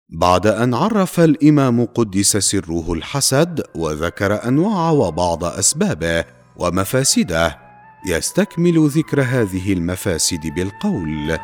بعد أن عرف الإمام قدس سره الحسد وذكر أنواع وبعض أسبابه ومفاسده، يستكمل ذكر هذه المفاسد بالقول: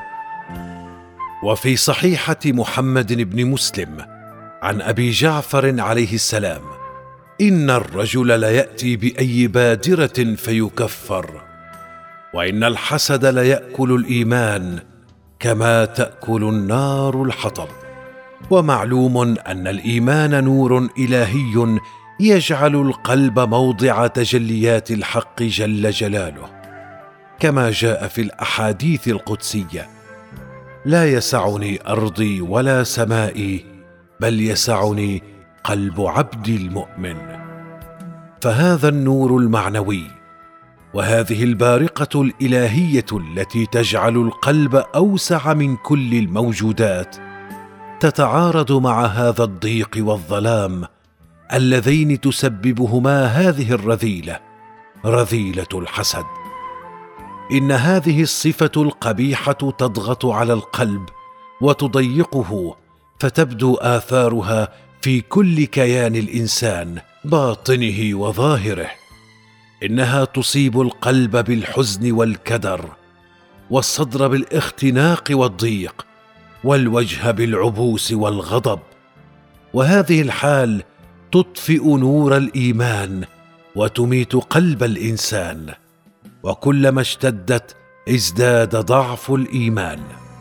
وفي صحيحة محمد بن مسلم عن أبي جعفر عليه السلام: إن الرجل ليأتي بأي بادرة فيكفر، وإن الحسد ليأكل الإيمان كما تأكل النار الحطب. ومعلوم أن الإيمان نور إلهي يجعل القلب موضع تجليات الحق جل جلاله، كما جاء في الأحاديث القدسية: لا يسعني أرضي ولا سمائي، بل يسعني قلب عبدي المؤمن. فهذا النور المعنوي وهذه البارقة الإلهية التي تجعل القلب أوسع من كل الموجودات تتعارض مع هذا الضيق والظلام اللذين تسببهما هذه الرذيلة، رذيلة الحسد. إن هذه الصفة القبيحة تضغط على القلب وتضيقه، فتبدو آثارها في كل كيان الإنسان، باطنه وظاهره. إنها تصيب القلب بالحزن والكدر، والصدر بالاختناق والضيق، والوجه بالعبوس والغضب. وهذه الحال تطفئ نور الإيمان وتميت قلب الإنسان، وكلما اشتدت ازداد ضعف الإيمان.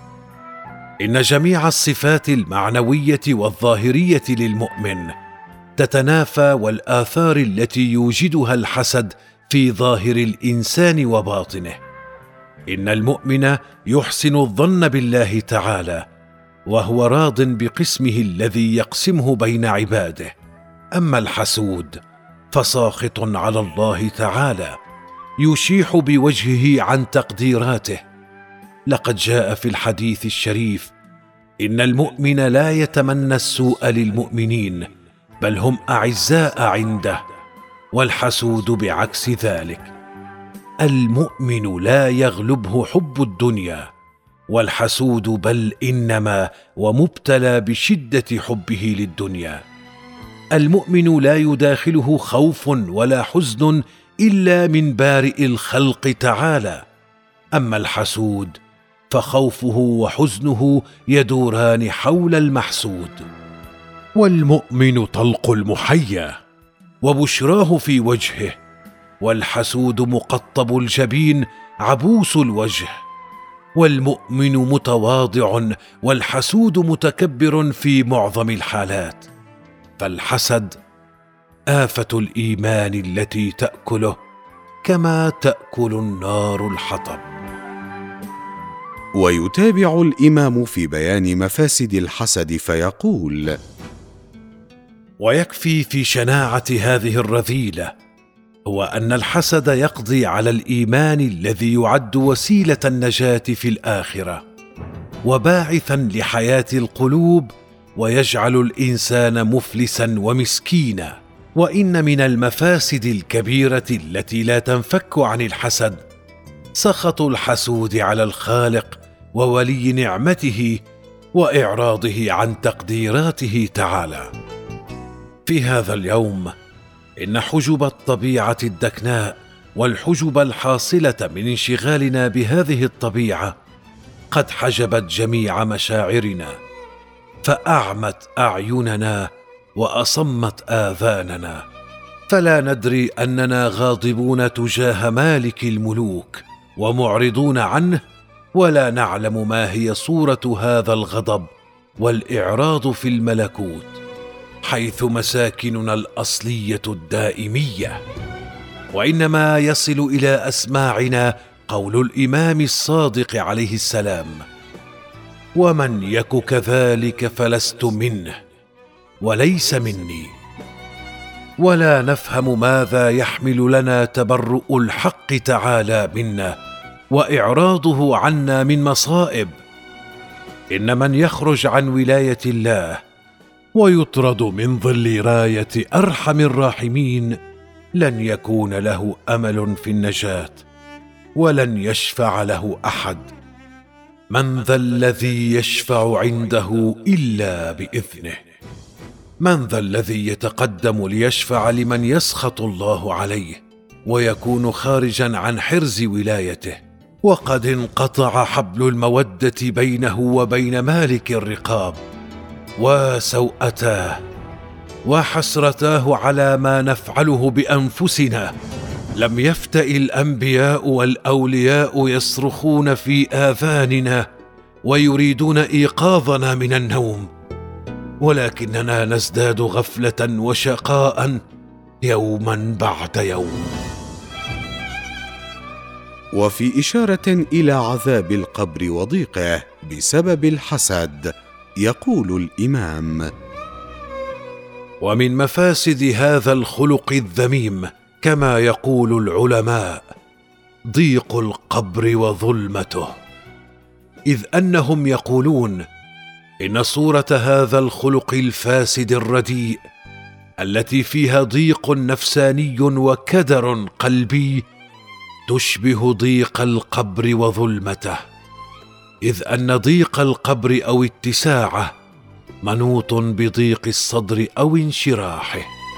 إن جميع الصفات المعنوية والظاهرية للمؤمن تتنافى، والآثار التي يوجدها الحسد في ظاهر الإنسان وباطنه. إن المؤمن يحسن الظن بالله تعالى، وهو راض بقسمه الذي يقسمه بين عباده. أما الحسود فساخط على الله تعالى، يشيح بوجهه عن تقديراته. لقد جاء في الحديث الشريف: إن المؤمن لا يتمنى السوء للمؤمنين، بل هم أعزاء عنده. والحسود بعكس ذلك، المؤمن لا يغلبه حب الدنيا، والحسود بل إنما ومبتلى بشدة حبه للدنيا. المؤمن لا يداخله خوف ولا حزن إلا من بارئ الخلق تعالى. أما الحسود فخوفه وحزنه يدوران حول المحسود. والمؤمن طلق المحيا وبشراه في وجهه، والحسود مقطب الجبين عبوس الوجه. والمؤمن متواضع، والحسود متكبر في معظم الحالات. فالحسد آفة الإيمان التي تأكله كما تأكل النار الحطب. ويتابع الإمام في بيان مفاسد الحسد فيقول: ويكفي في شناعة هذه الرذيلة هو أن الحسد يقضي على الإيمان الذي يعد وسيلة النجاة في الآخرة وباعثا لحياة القلوب، ويجعل الإنسان مفلسا ومسكينا. وإن من المفاسد الكبيرة التي لا تنفك عن الحسد سخط الحسود على الخالق وولي نعمته، وإعراضه عن تقديراته تعالى. في هذا اليوم إن حجب الطبيعة الدكناء والحجب الحاصلة من انشغالنا بهذه الطبيعة قد حجبت جميع مشاعرنا، فأعمت أعيننا وأصمت آذاننا، فلا ندري أننا غاضبون تجاه مالك الملوك ومعرضون عنه، ولا نعلم ما هي صورة هذا الغضب والإعراض في الملكوت، حيث مساكننا الأصلية الدائمية. وإنما يصل إلى أسماعنا قول الإمام الصادق عليه السلام: ومن يك كذلك فلست منه وليس مني. ولا نفهم ماذا يحمل لنا تبرؤ الحق تعالى منا وإعراضه عنا من مصائب. إن من يخرج عن ولاية الله ويطرد من ظل راية أرحم الراحمين لن يكون له أمل في النجاة، ولن يشفع له أحد، من ذا الذي يشفع عنده إلا بإذنه؟ من ذا الذي يتقدم ليشفع لمن يسخط الله عليه ويكون خارجا عن حرز ولايته، وقد انقطع حبل المودة بينه وبين مالك الرقاب؟ وسوءتاه وحسرتاه على ما نفعله بأنفسنا. لم يفتأ الأنبياء والأولياء يصرخون في آذاننا ويريدون إيقاظنا من النوم، ولكننا نزداد غفلة وشقاء يوما بعد يوم. وفي إشارة إلى عذاب القبر وضيقه بسبب الحسد، يقول الإمام: ومن مفاسد هذا الخلق الذميم كما يقول العلماء ضيق القبر وظلمته، إذ أنهم يقولون إن صورة هذا الخلق الفاسد الرديء التي فيها ضيق نفساني وكدر قلبي تشبه ضيق القبر وظلمته، إذ أن ضيق القبر أو اتساعه منوط بضيق الصدر أو انشراحه.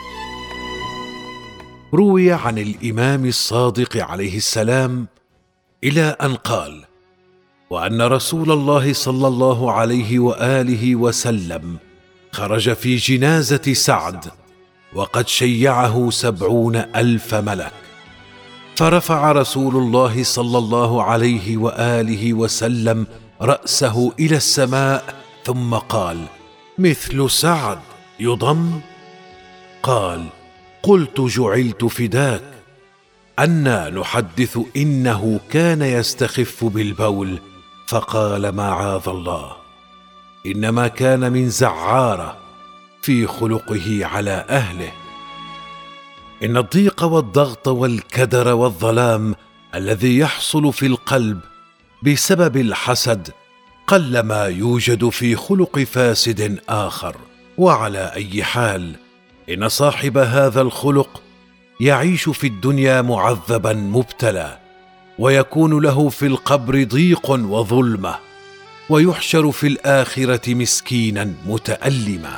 روي عن الإمام الصادق عليه السلام إلى أن قال: وأن رسول الله صلى الله عليه وآله وسلم خرج في جنازة سعد وقد شيعه 70,000 ملك، فرفع رسول الله صلى الله عليه وآله وسلم رأسه إلى السماء ثم قال: مثل سعد يضم؟ قال: قلت جعلت فداك، أنا نحدث إنه كان يستخف بالبول؟ فقال: معاذ الله، إنما كان من زعارة في خلقه على أهله. إن الضيق والضغط والكدر والظلام الذي يحصل في القلب بسبب الحسد قلما يوجد في خلق فاسد آخر. وعلى أي حال، إن صاحب هذا الخلق يعيش في الدنيا معذبا مبتلى، ويكون له في القبر ضيق وظلمة، ويحشر في الآخرة مسكينا متألما.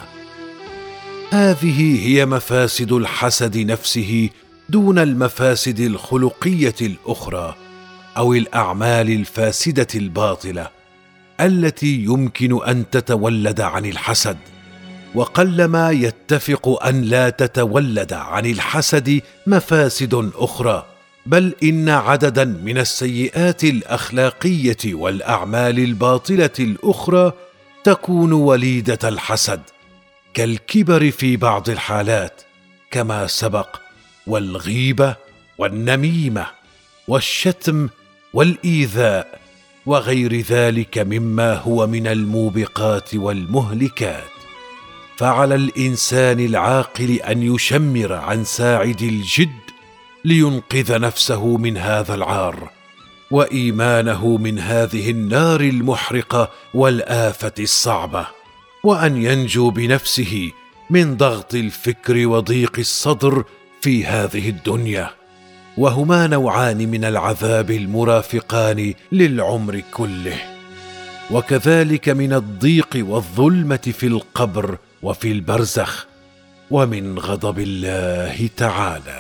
هذه هي مفاسد الحسد نفسه دون المفاسد الخلقية الأخرى أو الأعمال الفاسدة الباطلة التي يمكن أن تتولد عن الحسد. وقلما يتفق أن لا تتولد عن الحسد مفاسد أخرى، بل إن عددا من السيئات الأخلاقية والأعمال الباطلة الأخرى تكون وليدة الحسد، كالكبر في بعض الحالات كما سبق، والغيبة والنميمة والشتم والإيذاء وغير ذلك مما هو من الموبقات والمهلكات. فعلى الإنسان العاقل أن يشمر عن ساعد الجد لينقذ نفسه من هذا العار وإيمانه من هذه النار المحرقة والآفة الصعبة، وأن ينجو بنفسه من ضغط الفكر وضيق الصدر في هذه الدنيا، وهما نوعان من العذاب المرافقان للعمر كله، وكذلك من الضيق والظلمة في القبر وفي البرزخ، ومن غضب الله تعالى.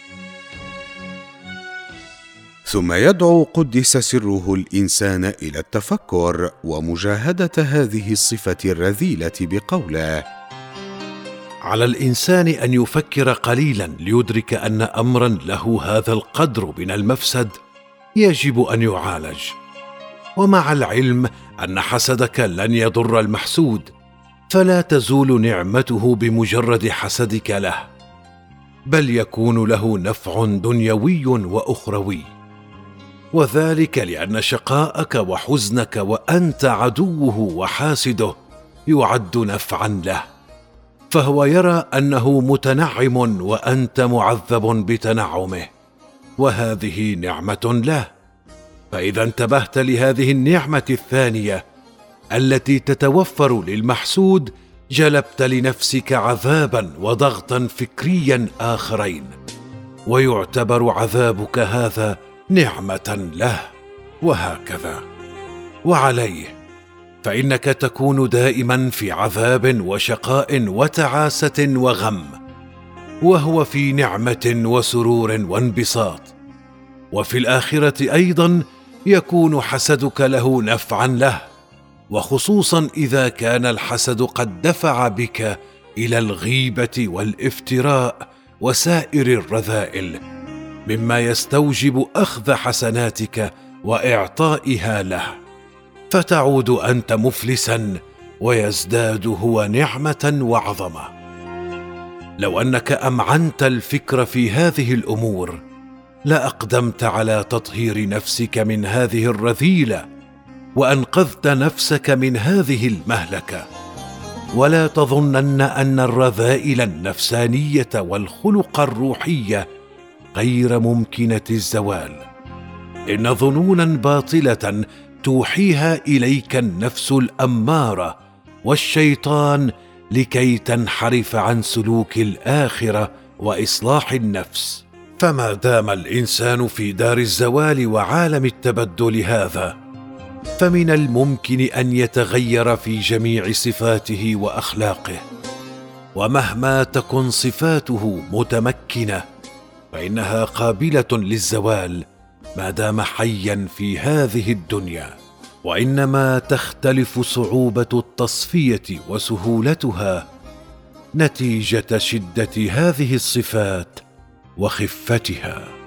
ثم يدعو قدس سره الإنسان إلى التفكر ومجاهدة هذه الصفة الرذيلة بقوله: على الإنسان أن يفكر قليلا ليدرك أن أمرا له هذا القدر من المفسد يجب أن يعالج. ومع العلم أن حسدك لن يضر المحسود، فلا تزول نعمته بمجرد حسدك له، بل يكون له نفع دنيوي وأخروي، وذلك لأن شقاءك وحزنك وأنت عدوه وحاسده يعد نفعا له، فهو يرى أنه متنعم وأنت معذب بتنعمه، وهذه نعمة له. فإذا انتبهت لهذه النعمة الثانية التي تتوفر للمحسود، جلبت لنفسك عذابا وضغطا فكريا آخرين، ويعتبر عذابك هذا نعمة له، وهكذا. وعليه فإنك تكون دائما في عذاب وشقاء وتعاسة وغم، وهو في نعمة وسرور وانبساط. وفي الآخرة أيضا يكون حسدك له نفعا له، وخصوصا إذا كان الحسد قد دفع بك إلى الغيبة والافتراء وسائر الرذائل، مما يستوجب أخذ حسناتك وإعطائها له، فتعود أنت مفلسا ويزداد هو نعمة وعظمة. لو أنك أمعنت الفكر في هذه الأمور لأقدمت على تطهير نفسك من هذه الرذيلة وأنقذت نفسك من هذه المهلكة. ولا تظنن أن الرذائل النفسانية والخلق الروحية غير ممكنة الزوال، إن ظنونا باطلة توحيها إليك النفس الأمارة والشيطان لكي تنحرف عن سلوك الآخرة وإصلاح النفس. فما دام الإنسان في دار الزوال وعالم التبدل هذا، فمن الممكن أن يتغير في جميع صفاته وأخلاقه، ومهما تكن صفاته متمكنة فإنها قابلة للزوال ما دام حيا في هذه الدنيا، وإنما تختلف صعوبة التصفية وسهولتها نتيجة شدة هذه الصفات وخفتها.